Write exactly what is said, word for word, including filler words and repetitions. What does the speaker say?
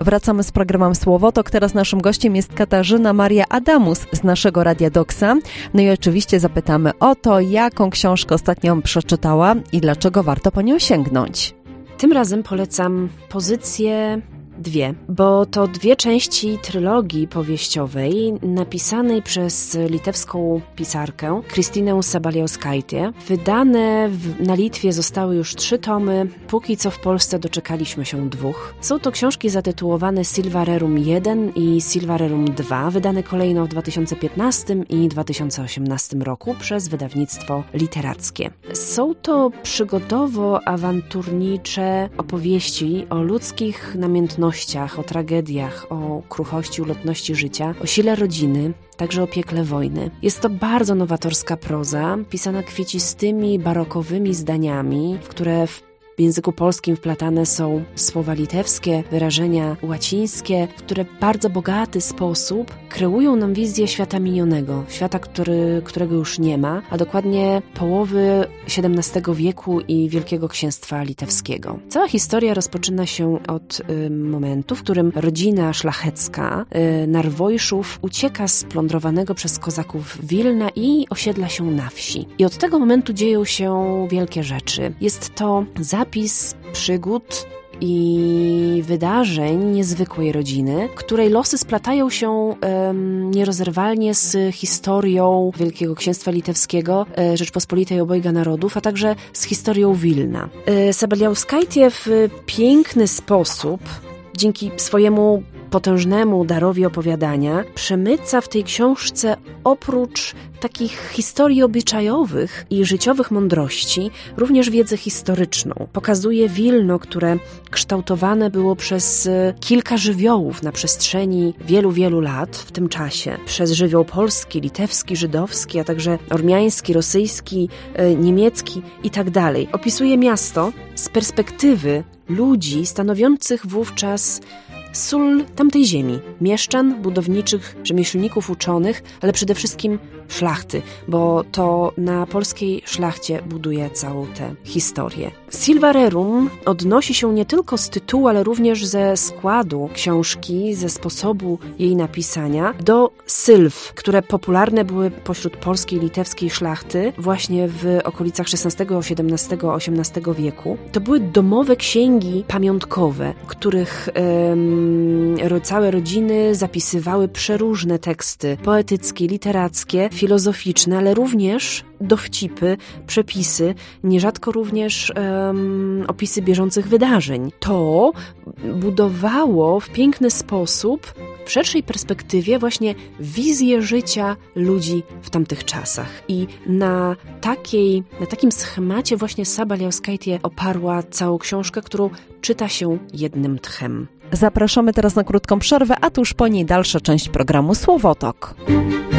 Wracamy z programem Słowotok. Teraz naszym gościem jest Katarzyna Maria Adamus z naszego Radia Doksa. No i oczywiście zapytamy o to, jaką książkę ostatnio przeczytała i dlaczego warto po nią sięgnąć. Tym razem polecam pozycję dwie, bo to dwie części trylogii powieściowej napisanej przez litewską pisarkę Krystynę Sabaliauskaitę. Wydane w, na Litwie zostały już trzy tomy, póki co w Polsce doczekaliśmy się dwóch. Są to książki zatytułowane Silvarerum jeden i Silvarerum dwa, wydane kolejno w dwa tysiące piętnastym i dwa tysiące osiemnastym roku przez wydawnictwo literackie. Są to przygodowo-awanturnicze opowieści o ludzkich namiętnościach, o tragediach, o kruchości, ulotności życia, o sile rodziny, także o piekle wojny. Jest to bardzo nowatorska proza, pisana kwiecistymi, barokowymi zdaniami, w które w W języku polskim wplatane są słowa litewskie, wyrażenia łacińskie, które w bardzo bogaty sposób kreują nam wizję świata minionego, świata, który, którego już nie ma, a dokładnie połowy siedemnastego wieku i Wielkiego Księstwa Litewskiego. Cała historia rozpoczyna się od y, momentu, w którym rodzina szlachecka y, Narwojszów ucieka z plądrowanego przez kozaków Wilna i osiedla się na wsi. I od tego momentu dzieją się wielkie rzeczy. Jest to zapis przygód i wydarzeń niezwykłej rodziny, której losy splatają się um, nierozerwalnie z historią Wielkiego Księstwa Litewskiego, e, Rzeczpospolitej obojga narodów, a także z historią Wilna. E, Sabaliauskaitė w piękny sposób, dzięki swojemu potężnemu darowi opowiadania, przemyca w tej książce oprócz takich historii obyczajowych i życiowych mądrości, również wiedzę historyczną. Pokazuje Wilno, które kształtowane było przez kilka żywiołów na przestrzeni wielu, wielu lat w tym czasie. Przez żywioł polski, litewski, żydowski, a także ormiański, rosyjski, niemiecki i tak dalej. Opisuje miasto z perspektywy ludzi stanowiących wówczas sól tamtej ziemi, mieszczan, budowniczych, rzemieślników, uczonych, ale przede wszystkim szlachty, bo to na polskiej szlachcie buduje całą tę historię. Silvarerum odnosi się nie tylko z tytułu, ale również ze składu książki, ze sposobu jej napisania do sylw, które popularne były pośród polskiej i litewskiej szlachty właśnie w okolicach szesnastego, siedemnastego, osiemnastego wieku. To były domowe księgi pamiątkowe, których um, całe rodziny zapisywały przeróżne teksty poetyckie, literackie, filozoficzne, ale również dowcipy, przepisy, nierzadko również um, opisy bieżących wydarzeń. To budowało w piękny sposób, w szerszej perspektywie właśnie wizję życia ludzi w tamtych czasach. I na takiej, na takim schemacie właśnie Sabaliauskaitė oparła całą książkę, którą czyta się jednym tchem. Zapraszamy teraz na krótką przerwę, a tuż po niej dalsza część programu Słowotok.